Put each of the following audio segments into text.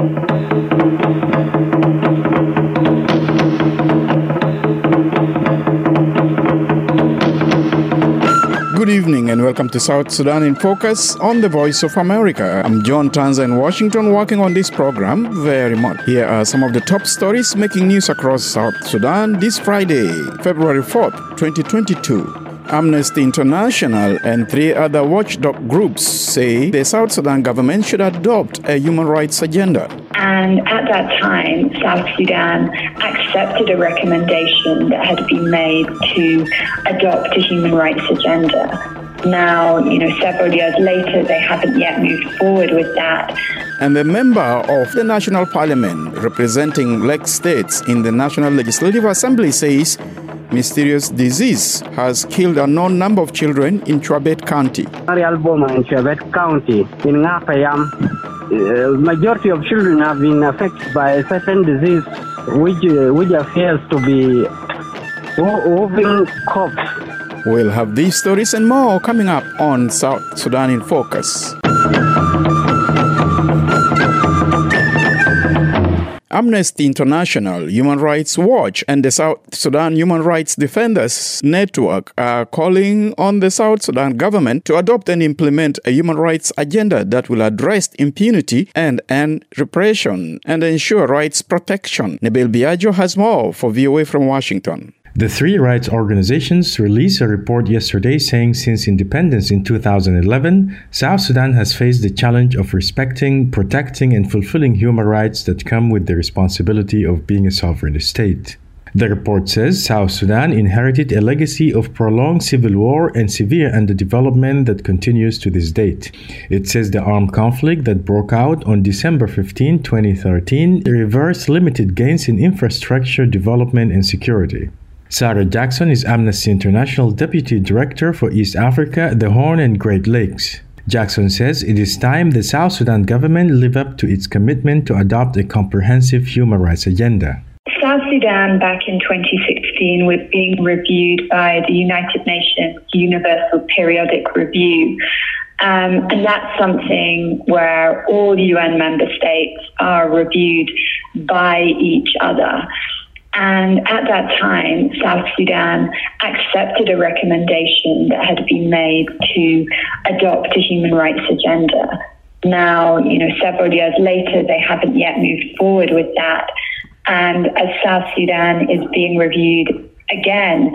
Good evening and welcome to South Sudan in Focus on the Voice of America. I'm John Tanza in Washington, working on this program very much. Here are some of the top stories making news across South Sudan this Friday, February 4th, 2022. Amnesty International and 3 other watchdog groups say the South Sudan government should adopt a human rights agenda. And at that time, South Sudan accepted a recommendation that had been made to adopt a human rights agenda. Now, several years later, they haven't yet moved forward with that. And the member of the National Parliament representing Lake States in the National Legislative Assembly says mysterious disease has killed a known number of children in Chwabet County. In Chwabet County, in Ngapayam, majority of children have been affected by a certain disease which appears to be whooping cough. We'll have these stories and more coming up on South Sudan in Focus. Amnesty International, Human Rights Watch, and the South Sudan Human Rights Defenders Network are calling on the South Sudan government to adopt and implement a human rights agenda that will address impunity and end repression and ensure rights protection. Nabil Biagio has more for VOA from Washington. The 3 rights organizations released a report yesterday saying since independence in 2011, South Sudan has faced the challenge of respecting, protecting, and fulfilling human rights that come with the responsibility of being a sovereign state. The report says South Sudan inherited a legacy of prolonged civil war and severe underdevelopment that continues to this date. It says the armed conflict that broke out on December 15, 2013, reversed limited gains in infrastructure development and security. Sarah Jackson is Amnesty International Deputy Director for East Africa, the Horn and Great Lakes. Jackson says it is time the South Sudan government live up to its commitment to adopt a comprehensive human rights agenda. South Sudan back in 2016 was being reviewed by the United Nations Universal Periodic Review. And that's something where all UN member states are reviewed by each other. And at that time, South Sudan accepted a recommendation that had been made to adopt a human rights agenda. Now, several years later, they haven't yet moved forward with that. And as South Sudan is being reviewed again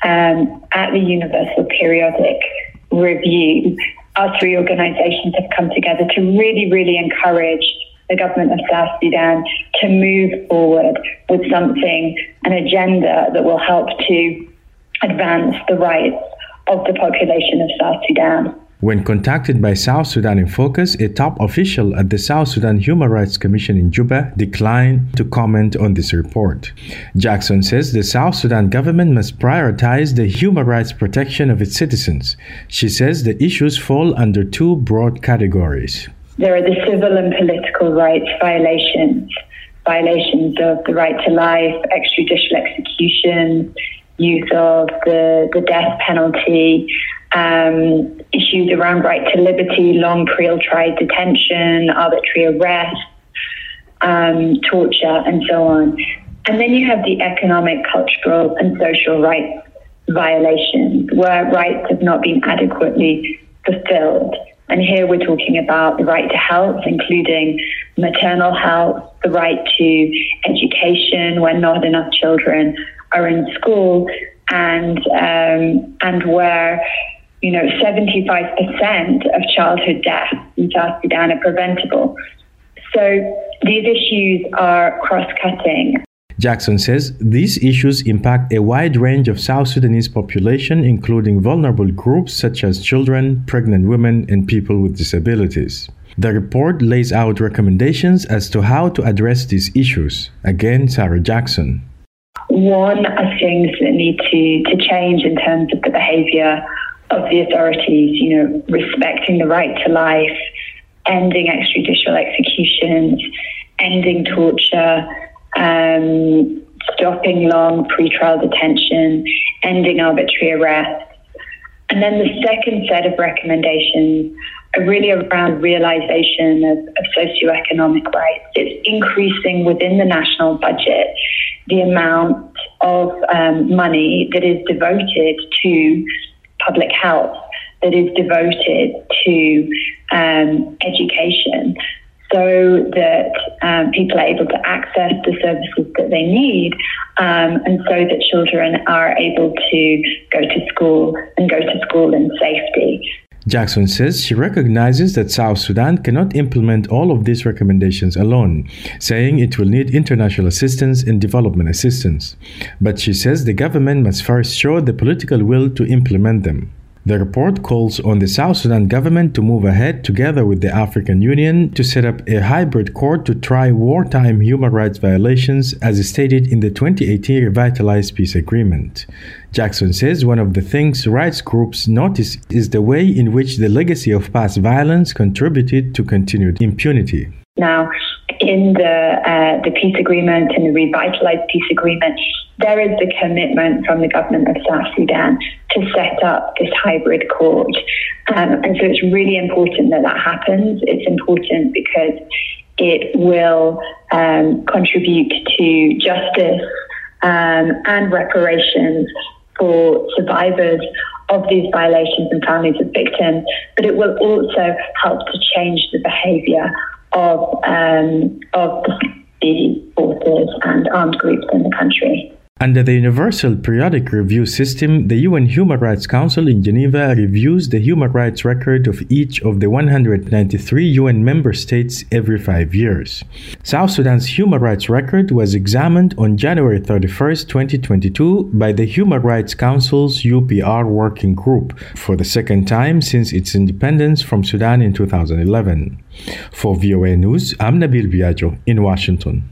at the Universal Periodic Review, our 3 organizations have come together to really, really encourage the government of South Sudan to move forward with an agenda that will help to advance the rights of the population of South Sudan. When contacted by South Sudan in Focus, a top official at the South Sudan Human Rights Commission in Juba declined to comment on this report. Jackson says the South Sudan government must prioritize the human rights protection of its citizens. She says the issues fall under 2 broad categories. There are the civil and political rights violations of the right to life, extrajudicial execution, use of the death penalty, issues around right to liberty, long pre-trial detention, arbitrary arrest, torture, and so on. And then you have the economic, cultural, and social rights violations, where rights have not been adequately fulfilled. And here we're talking about the right to health, including maternal health, the right to education when not enough children are in school, and where 75% of childhood deaths in South Sudan are preventable. So these issues are cross-cutting. Jackson says these issues impact a wide range of South Sudanese population, including vulnerable groups such as children, pregnant women, and people with disabilities. The report lays out recommendations as to how to address these issues. Again, Sarah Jackson. One are things that need to change in terms of the behavior of the authorities, respecting the right to life, ending extrajudicial executions, ending torture, stopping long pretrial detention, ending arbitrary arrest. And then the second set of recommendations really around realization of socioeconomic rights. It's increasing within the national budget the amount of money that is devoted to public health, that is devoted to education, so that people are able to access the services that they need, and so that children are able to go to school and go to school in safety. Jackson says she recognizes that South Sudan cannot implement all of these recommendations alone, saying it will need international assistance and development assistance. But she says the government must first show the political will to implement them. The report calls on the South Sudan government to move ahead together with the African Union to set up a hybrid court to try wartime human rights violations as stated in the 2018 Revitalized Peace Agreement. Jackson says one of the things rights groups notice is the way in which the legacy of past violence contributed to continued impunity. Now, in the peace agreement and the revitalized peace agreement, there is the commitment from the government of South Sudan to set up this hybrid court. And so it's really important that that happens. It's important because it will contribute to justice and reparations for survivors of these violations and families of victims, but it will also help to change the behavior of the forces and armed groups in the country. Under the Universal Periodic Review System, the UN Human Rights Council in Geneva reviews the human rights record of each of the 193 UN member states every 5 years. South Sudan's human rights record was examined on January 31, 2022 by the Human Rights Council's UPR Working Group for the second time since its independence from Sudan in 2011. For VOA News, I'm Nabil Biagio in Washington.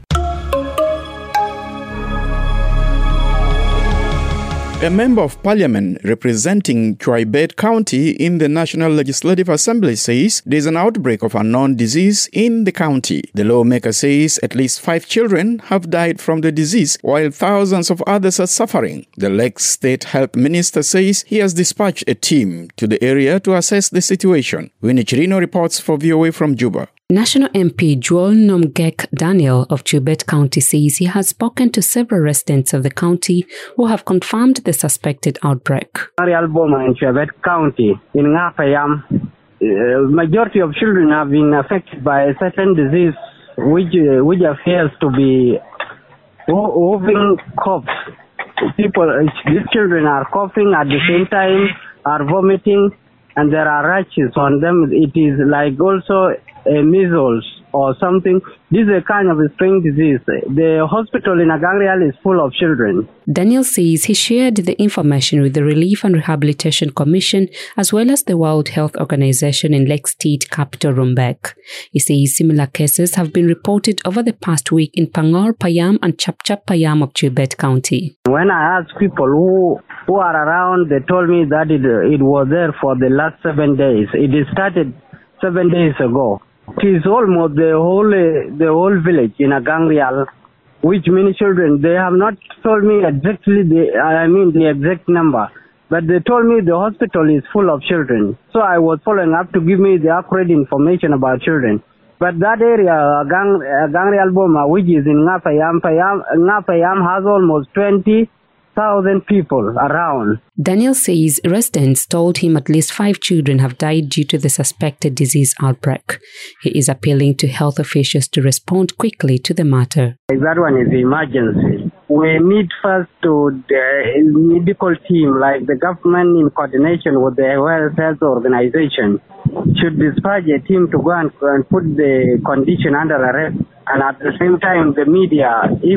A member of parliament representing Chuaibet County in the National Legislative Assembly says there's an outbreak of unknown disease in the county. The lawmaker says at least 5 children have died from the disease, while thousands of others are suffering. The Lake State Health Minister says he has dispatched a team to the area to assess the situation. Winnie Chirino reports for VOA from Juba. National MP Joel Nomgek Daniel of Chuaibet County says he has spoken to several residents of the county who have confirmed the suspected outbreak. Arial Boma in Chuaibet County, in Ngapayam, majority of children have been affected by a certain disease which appears to be whooping coughs. These children are coughing at the same time, are vomiting, and there are rashes on them. It is like also measles or something. This is a kind of a strange disease. The hospital in Agangrial is full of children. Daniel says he shared the information with the Relief and Rehabilitation Commission as well as the World Health Organization in Lake State capital Rumbek. He says similar cases have been reported over the past week in Pangor Payam and Chapchap Payam of Chuaibet County. When I asked people who are around, they told me that it was there for the last 7 days. It started 7 days ago. It is almost the whole village in Agangrial, which many children, they have not told me exactly the exact number, but they told me the hospital is full of children. So I was following up to give me the accurate information about children. But that area, Agangrial Boma, which is in Ngapayam has almost 20,000 people around. Daniel says residents told him at least 5 children have died due to the suspected disease outbreak. He is appealing to health officials to respond quickly to the matter. That one is the emergency. We need first the medical team, like the government in coordination with the World Health Organization, should dispatch a team to go and put the condition under arrest. And at the same time, the media, if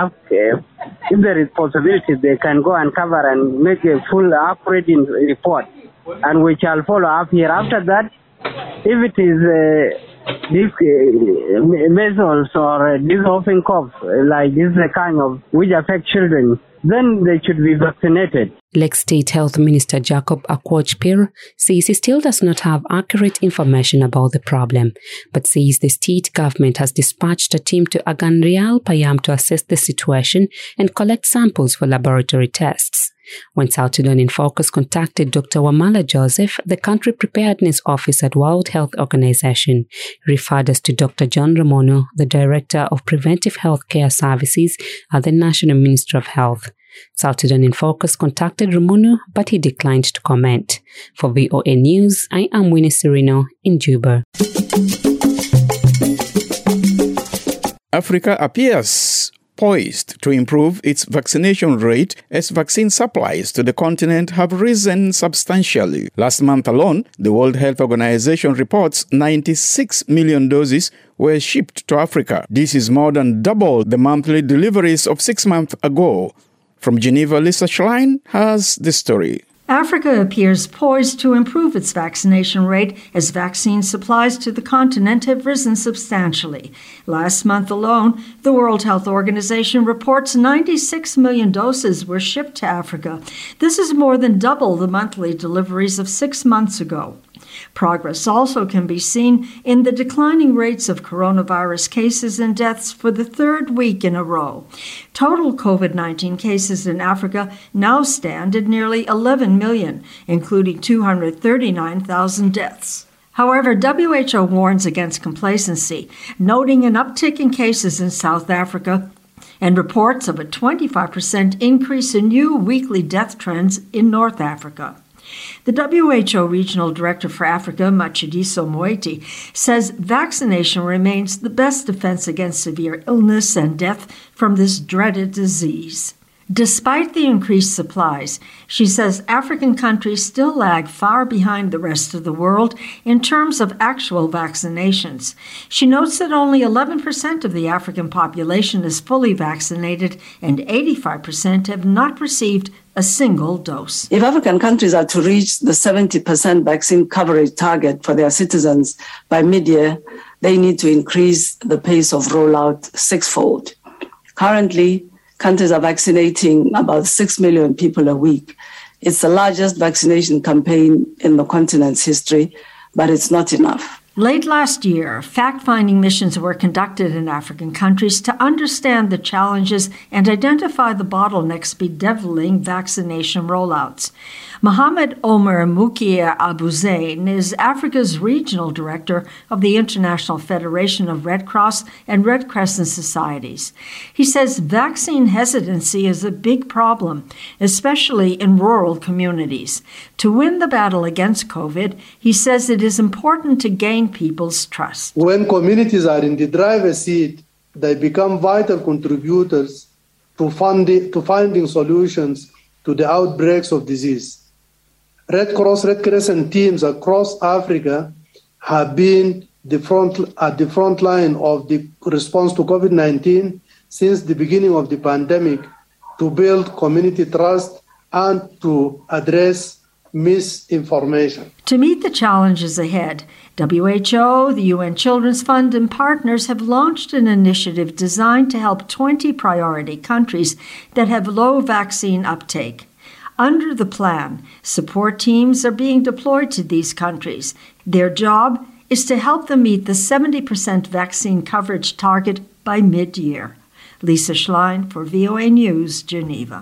there is possibility, they can go and cover and make a full accurate report. And we shall follow up here. After that, if it is this measles or this whooping cough, like this kind of which affect children, then they should be vaccinated. Lake State Health Minister Jacob Akwoch-Pir says he still does not have accurate information about the problem, but says the state government has dispatched a team to Agangrial Payam to assess the situation and collect samples for laboratory tests. When South Sudan in Focus contacted Dr. Wamala Joseph, the country preparedness officer at World Health Organization, referred us to Dr. John Ramono, the Director of Preventive Health Care Services at the National Ministry of Health. South Sudan in Focus contacted Ramono, but he declined to comment. For VOA News, I am Winnie Serino in Juba. Africa appears poised to improve its vaccination rate as vaccine supplies to the continent have risen substantially. Last month alone, the World Health Organization reports 96 million doses were shipped to Africa. This is more than double the monthly deliveries of 6 months ago. From Geneva, Lisa Schlein has the story. Africa appears poised to improve its vaccination rate as vaccine supplies to the continent have risen substantially. Last month alone, the World Health Organization reports 96 million doses were shipped to Africa. This is more than double the monthly deliveries of 6 months ago. Progress also can be seen in the declining rates of coronavirus cases and deaths for the third week in a row. Total COVID-19 cases in Africa now stand at nearly 11 million, including 239,000 deaths. However, WHO warns against complacency, noting an uptick in cases in South Africa and reports of a 25% increase in new weekly death trends in North Africa. The WHO Regional Director for Africa, Matshidiso Moeti, says vaccination remains the best defense against severe illness and death from this dreaded disease. Despite the increased supplies, she says African countries still lag far behind the rest of the world in terms of actual vaccinations. She notes that only 11% of the African population is fully vaccinated and 85% have not received a single dose. If African countries are to reach the 70% vaccine coverage target for their citizens by mid-year, they need to increase the pace of rollout sixfold. Currently, countries are vaccinating about 6 million people a week. It's the largest vaccination campaign in the continent's history, but it's not enough. Late last year, fact-finding missions were conducted in African countries to understand the challenges and identify the bottlenecks bedeviling vaccination rollouts. Mohamed Omer Moukier Abu Zain is Africa's regional director of the International Federation of Red Cross and Red Crescent Societies. He says vaccine hesitancy is a big problem, especially in rural communities. To win the battle against COVID, he says it is important to gain people's trust. When communities are in the driver's seat, they become vital contributors to finding solutions to the outbreaks of disease. Red Cross, Red Crescent teams across Africa have been at the front line of the response to COVID-19 since the beginning of the pandemic to build community trust and to address misinformation. To meet the challenges ahead, WHO, the UN Children's Fund, and partners have launched an initiative designed to help 20 priority countries that have low vaccine uptake. Under the plan, support teams are being deployed to these countries. Their job is to help them meet the 70% vaccine coverage target by mid-year. Lisa Schlein for VOA News, Geneva.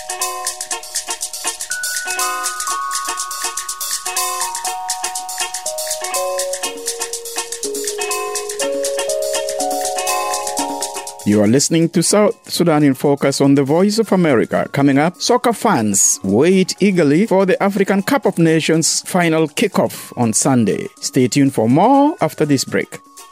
You are listening to South Sudan in Focus on the Voice of America. Coming up, soccer fans wait eagerly for the African Cup of Nations final kickoff on Sunday. Stay tuned for more after this break.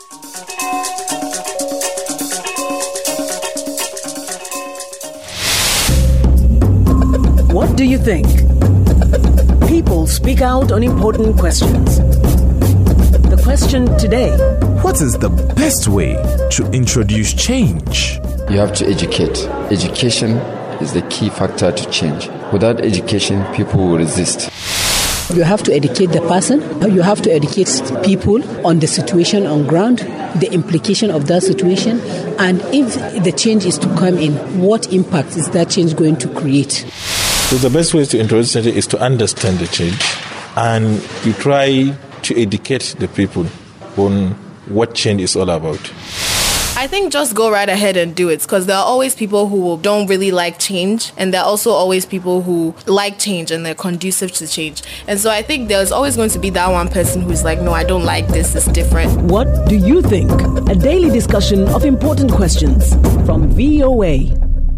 What do you think? People speak out on important questions. The question today: what is the best way to introduce change? You have to educate. Education is the key factor to change. Without education, people will resist. You have to educate the person. You have to educate people on the situation on ground, the implication of that situation, and if the change is to come in, what impact is that change going to create? So the best way to introduce change is to understand the change, and you try to educate the people on what change is all about. I I think just go right ahead and do it, because there are always people who don't really like change, and there are also always people who like change and they're conducive to change. And so I think there's always going to be that one person who's like, no, I don't like this, it's different. What do you think? A daily discussion of important questions from VOA.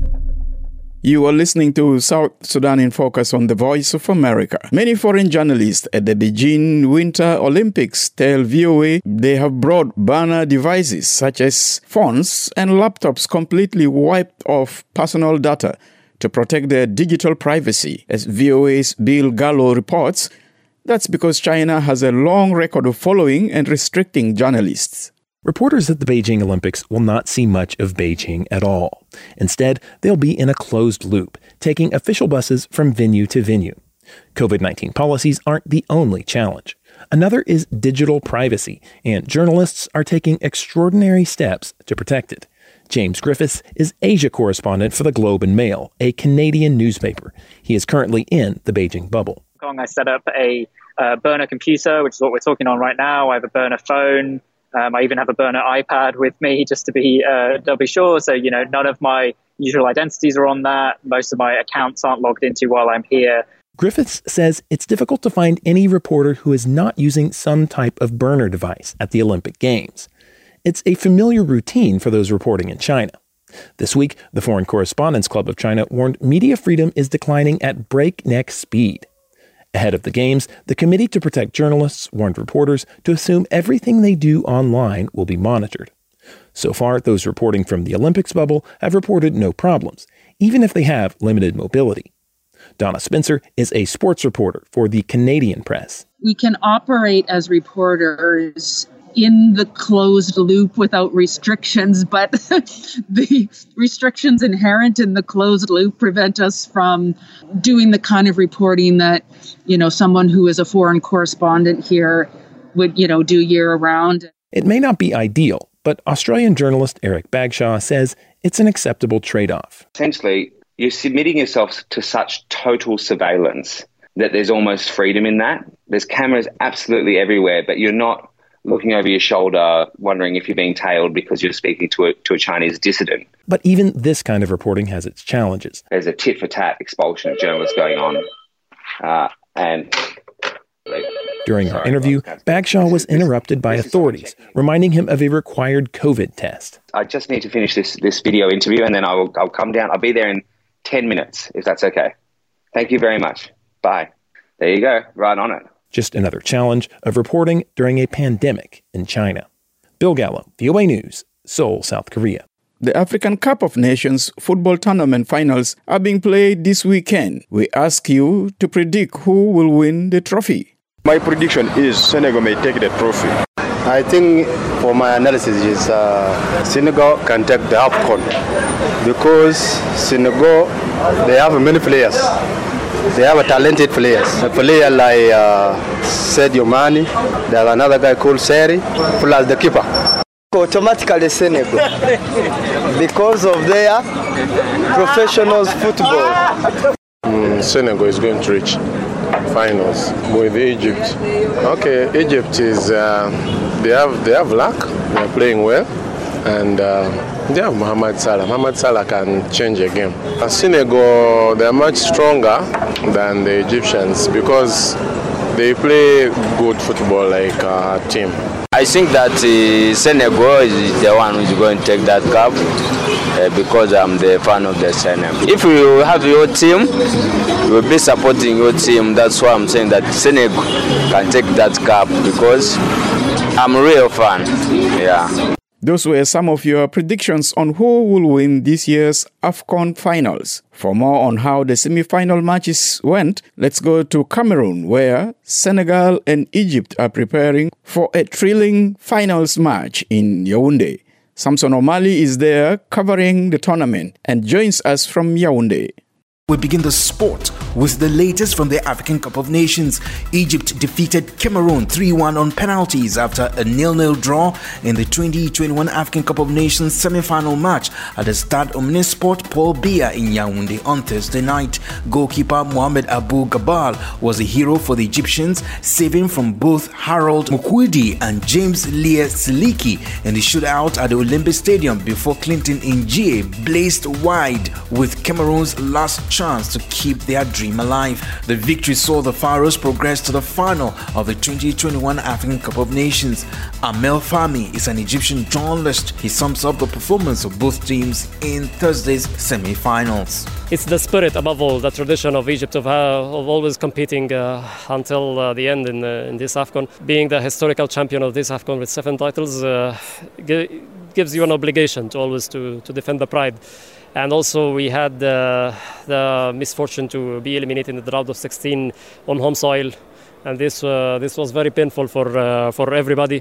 You are listening to South Sudan in Focus on the Voice of America. Many foreign journalists at the Beijing Winter Olympics tell VOA they have brought burner devices such as phones and laptops completely wiped off personal data to protect their digital privacy. As VOA's Bill Gallo reports, that's because China has a long record of following and restricting journalists. Reporters at the Beijing Olympics will not see much of Beijing at all. Instead, they'll be in a closed loop, taking official buses from venue to venue. COVID-19 policies aren't the only challenge. Another is digital privacy, and journalists are taking extraordinary steps to protect it. James Griffiths is Asia correspondent for the Globe and Mail, a Canadian newspaper. He is currently in the Beijing bubble. I set up a burner computer, which is what we're talking on right now. I have a burner phone. I even have a burner iPad with me just to be doubly sure. So, none of my usual identities are on that. Most of my accounts aren't logged into while I'm here. Griffiths says it's difficult to find any reporter who is not using some type of burner device at the Olympic Games. It's a familiar routine for those reporting in China. This week, the Foreign Correspondents Club of China warned media freedom is declining at breakneck speed. Ahead of the Games, the Committee to Protect Journalists warned reporters to assume everything they do online will be monitored. So far, those reporting from the Olympics bubble have reported no problems, even if they have limited mobility. Donna Spencer is a sports reporter for the Canadian Press. We can operate as reporters in the closed loop without restrictions, but the restrictions inherent in the closed loop prevent us from doing the kind of reporting that, someone who is a foreign correspondent here would, do year round. It may not be ideal, but Australian journalist Eric Bagshaw says it's an acceptable trade-off. Essentially, you're submitting yourself to such total surveillance that there's almost freedom in that. There's cameras absolutely everywhere, but you're not looking over your shoulder, wondering if you're being tailed because you're speaking to a Chinese dissident. But even this kind of reporting has its challenges. There's a tit-for-tat expulsion of journalists going on. During our interview, Bagshaw was interrupted by authorities, reminding him of a required COVID test. I just need to finish this video interview, and then I'll come down. I'll be there in 10 minutes, if that's okay. Thank you very much. Bye. There you go. Right on it. Just another challenge of reporting during a pandemic in China. Bill Gallo, VOA News, Seoul, South Korea. The African Cup of Nations football tournament finals are being played this weekend. We ask you to predict who will win the trophy. My prediction is Senegal may take the trophy. I think for my analysis is Senegal can take the AFCON because Senegal, they have many players. They have talented players. A player like Sadio Mane, they have another guy called Seri, plus the keeper. Automatically Senegal, because of their professionals football. Senegal is going to reach finals with Egypt. Okay, Egypt is they have luck. They are playing well, and they have Mohamed Salah. Mohamed Salah can change a game. Senegal, they are much stronger than the Egyptians because they play good football like a team. I think that Senegal is the one who's going to take that cup because I'm the fan of the Senegal. If you have your team, you will be supporting your team. That's why I'm saying that Senegal can take that cup because I'm a real fan. Yeah. Those were some of your predictions on who will win this year's AFCON finals. For more on how the semi-final matches went, let's go to Cameroon, where Senegal and Egypt are preparing for a thrilling finals match in Yaoundé. Samson O'Malley is there covering the tournament and joins us from Yaoundé. We begin the sport With the latest from the African Cup of Nations, Egypt defeated Cameroon 3-1 on penalties after a 0-0 draw in the 2021 African Cup of Nations semi-final match at the Stade Omnisport Paul Biya in Yaoundé on Thursday night. Goalkeeper Mohamed Abou Gabal was a hero for the Egyptians, saving from both Harold Mukwudi and James Leah Siliki in the shootout at the Olympic Stadium before Clinton Njie blazed wide with Cameroon's last chance to keep their dream alive. The victory saw the Pharaohs progress to the final of the 2021 African Cup of Nations. Amel Fahmy is an Egyptian journalist. He sums up the performance of both teams in Thursday's semi-finals. It's the spirit, above all, the tradition of Egypt of always competing until the end in this AFCON. Being the historical champion of this AFCON with 7 titles gives you an obligation to always to defend the pride. And also we had the misfortune to be eliminated in the round of 16 on home soil, and this was very painful for everybody.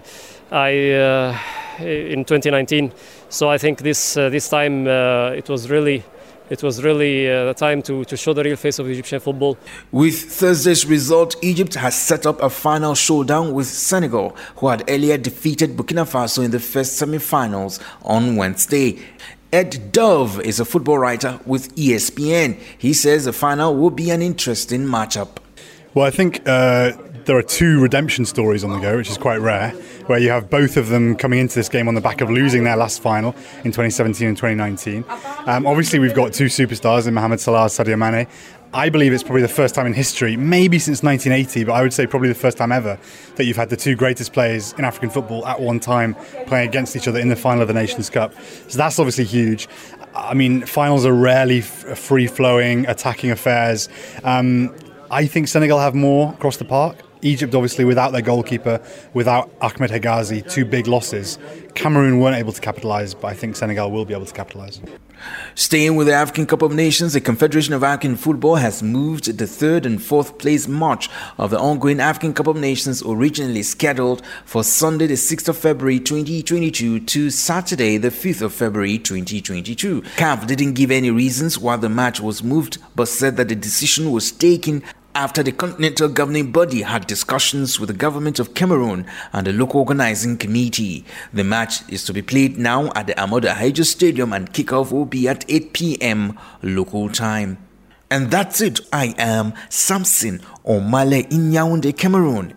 In 2019, so I think this time it was really the time to show the real face of Egyptian football. With Thursday's result, Egypt has set up a final showdown with Senegal, who had earlier defeated Burkina Faso in the first semi-finals on Wednesday. Ed Dove is a football writer with ESPN. He says the final will be an interesting matchup. Well, I think there are 2 redemption stories on the go, which is quite rare, where you have both of them coming into this game on the back of losing their last final in 2017 and 2019. Obviously, we've got 2 superstars in Mohamed Salah and Sadio Mane. I believe it's probably the first time in history, maybe since 1980, but I would say probably the first time ever, that you've had the 2 greatest players in African football at one time playing against each other in the final of the Nations Cup. So that's obviously huge. I mean, finals are rarely free-flowing, attacking affairs. I think Senegal have more across the park. Egypt, obviously, without their goalkeeper, without Ahmed Hegazi, 2 big losses. Cameroon weren't able to capitalise, but I think Senegal will be able to capitalise. Staying with the African Cup of Nations, the Confederation of African Football has moved the 3rd and 4th place match of the ongoing African Cup of Nations, originally scheduled for Sunday the 6th of February 2022 to Saturday the 5th of February 2022. CAF didn't give any reasons why the match was moved, but said that the decision was taken after the Continental Governing Body had discussions with the government of Cameroon and the local organizing committee. The match is to be played now at the Amadou Ahidjo Stadium, and kickoff will be at 8 p.m. local time. And that's it. I am Samson Omale in Yaoundé, Cameroon.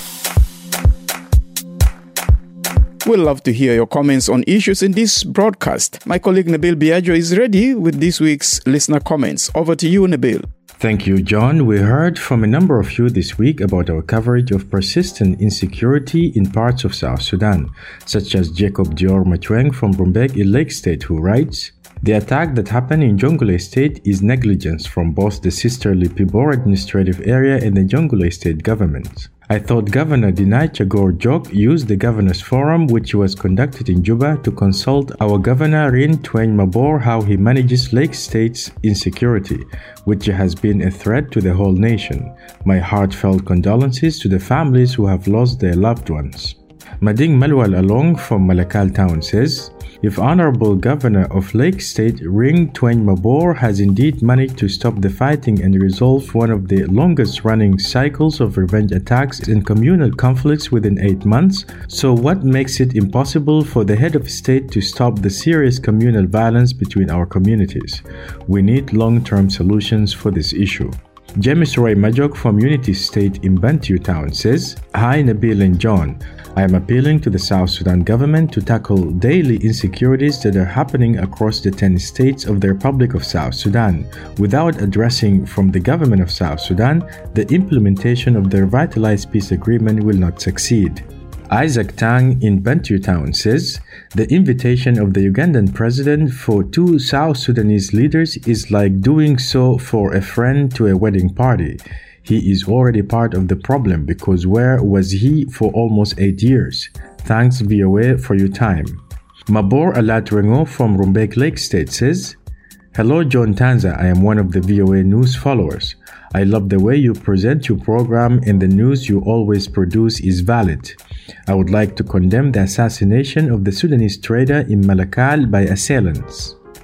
We'd love to hear your comments on issues in this broadcast. My colleague Nabil Biagio is ready with this week's listener comments. Over to you, Nabil. Thank you, John. We heard from a number of you this week about our coverage of persistent insecurity in parts of South Sudan, such as Jacob Dior Matueng from Rumbek in Lake State, who writes, "The attack that happened in Jonglei State is negligence from both the sisterly Pibor administrative area and the Jonglei State government. I thought Governor Dinai Chagor Jok used the Governor's Forum, which was conducted in Juba, to consult our Governor Rin Twain Mabor how he manages Lake State's insecurity, which has been a threat to the whole nation. My heartfelt condolences to the families who have lost their loved ones." Mading Malwal Along from Malakal Town says, "If Honorable Governor of Lake State Ring Twain Mabor has indeed managed to stop the fighting and resolve one of the longest running cycles of revenge attacks and communal conflicts within 8 months, so what makes it impossible for the head of state to stop the serious communal violence between our communities? We need long-term solutions for this issue." James Roy Majok from Unity State in Bantu Town says, "Hi Nabil and John. I am appealing to the South Sudan government to tackle daily insecurities that are happening across the 10 states of the Republic of South Sudan. Without addressing from the government of South Sudan, the implementation of the revitalized peace agreement will not succeed." Isaac Tang in Bantu Town says, "The invitation of the Ugandan president for 2 South Sudanese leaders is like doing so for a friend to a wedding party. He is already part of the problem because where was he for almost 8 years? Thanks VOA for your time." Mabor Alatrengo from Rumbek Lake State says, "Hello John Tanza, I am one of the VOA news followers. I love the way you present your program and the news you always produce is valid. I would like to condemn the assassination of the Sudanese trader in Malakal by assailants.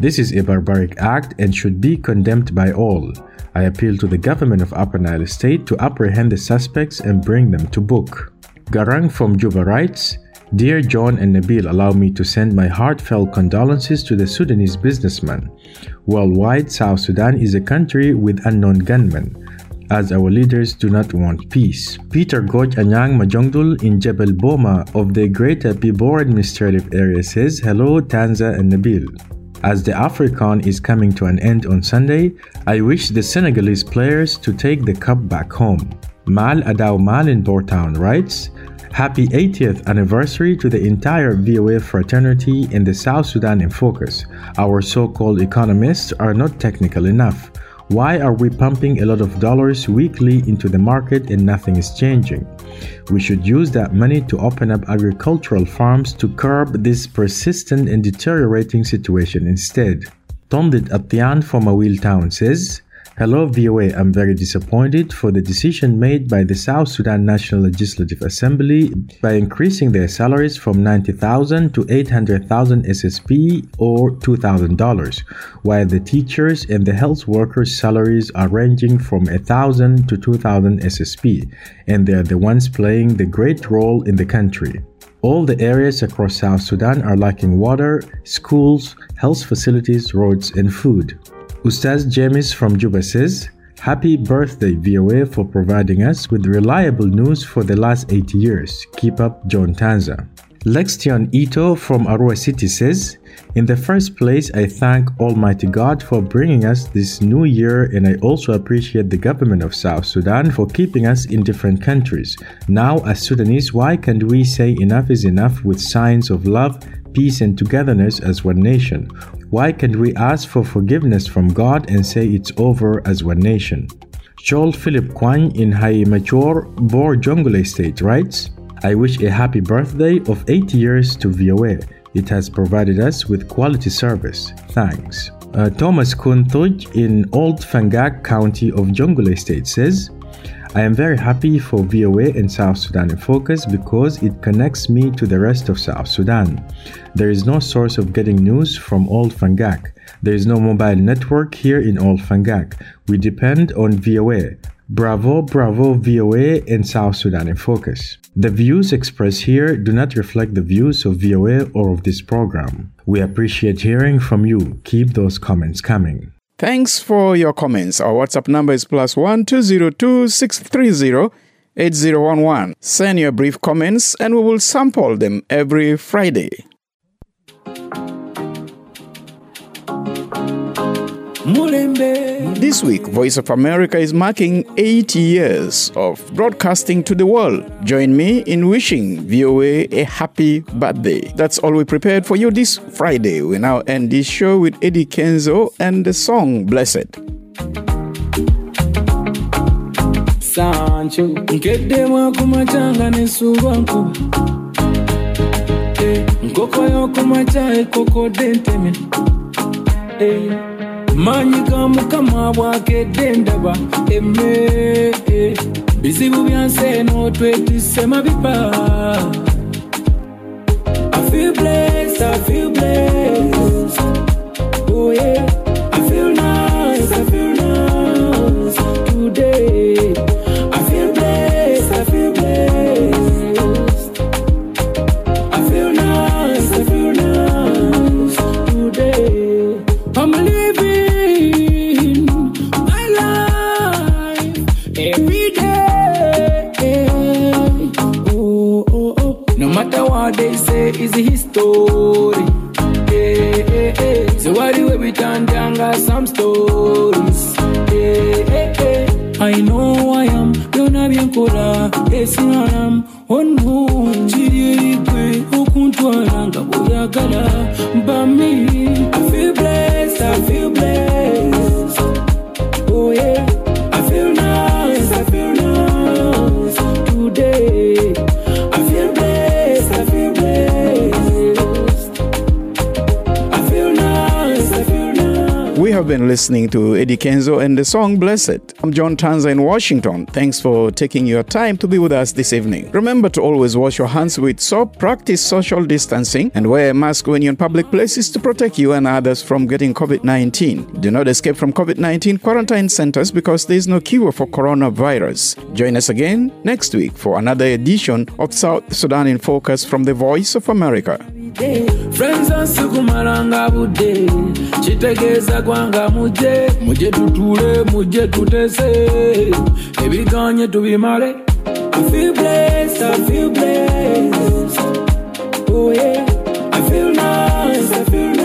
This is a barbaric act and should be condemned by all. I appeal to the government of Upper Nile State to apprehend the suspects and bring them to book. Garang from Juba writes, Dear John and Nabil, allow me to send my heartfelt condolences to the Sudanese businessman. Worldwide, South Sudan is a country with unknown gunmen, as our leaders do not want peace. Peter Goj Anyang Majongdul in Jebel Boma of the Greater Pibor Administrative Area says, Hello Tanza and Nabil. As the AFRICON is coming to an end on Sunday, I wish the Senegalese players to take the cup back home. Mal Adaw Mal in Bourtown writes, Happy 80th anniversary to the entire VOA fraternity in the South Sudan in focus. Our so-called economists are not technical enough. Why are we pumping a lot of dollars weekly into the market and nothing is changing? We should use that money to open up agricultural farms to curb this persistent and deteriorating situation instead. Tondit Atyan from Awil Town says, Hello VOA, I'm very disappointed for the decision made by the South Sudan National Legislative Assembly by increasing their salaries from 90,000 to 800,000 SSP or $2,000, while the teachers and the health workers' salaries are ranging from 1,000 to 2,000 SSP, and they are the ones playing the great role in the country. All the areas across South Sudan are lacking water, schools, health facilities, roads, and food. Ustaz James from Juba says, Happy birthday VOA for providing us with reliable news for the last 80 years. Keep up, John Tanza. Lextion Ito from Arua City says, In the first place, I thank Almighty God for bringing us this new year, and I also appreciate the government of South Sudan for keeping us in different countries. Now, as Sudanese, why can't we say enough is enough with signs of love, peace and togetherness as one nation? Why can't we ask for forgiveness from God and say it's over as one nation? Joel Philip Kwan in Hai Mature, Bor Jonglei State writes, I wish a happy birthday of 80 years to VOA. It has provided us with quality service. Thanks. Thomas Kuntuj in Old Fangak County of Jonglei State says, I am very happy for VOA and South Sudan in focus because it connects me to the rest of South Sudan. There is no source of getting news from Old Fangak. There is no mobile network here in Old Fangak. We depend on VOA. Bravo, bravo VOA and South Sudan in focus. The views expressed here do not reflect the views of VOA or of this program. We appreciate hearing from you. Keep those comments coming. Thanks for your comments. Our WhatsApp number is +1 202 630 8011. Send your brief comments and we will sample them every Friday. This week, Voice of America is marking 80 years of broadcasting to the world. Join me in wishing VOA a happy birthday. That's all we prepared for you this Friday. We now end this show with Eddie Kenzo and the song Blessed. Sancho, nkedema kumachanga nesubanku. Nkoko yo kumacha koko denteme. Manyika mukama bwake dendaba emme bizibu byanse no twetise mabiba. I feel blessed, I feel blessed. Oh yeah, I feel nice today. I feel blessed, I feel blessed. I feel nice today. I'm living my life every day. Oh, oh, oh. No matter what they say is history. So why do we turn down some stories? I know I am. Yona bien kora. Esinam. Oh no. Chirikwe. Okuntwaranga. Oyagala. Bami. I feel blessed. I feel blessed. Oh yeah. I feel nice today. I feel blessed. I feel blessed. I feel nice. We We have been listening to Eddie Kenzo and the song Blessed. I'm John Tanza in Washington. Thanks for taking your time to be with us this evening. Remember to always wash your hands with soap, practice social distancing, and wear a mask when you're in public places to protect you and others from getting COVID-19. Do not escape from COVID-19 quarantine centers because there is no cure for coronavirus. Join us again next week for another edition of South Sudan in Focus from the Voice of America. Friends and sukumaranga bude chitegeza kwanga muje tutule muje tutese ebiganye tubimale. I feel blessed, oh yeah, I feel nice,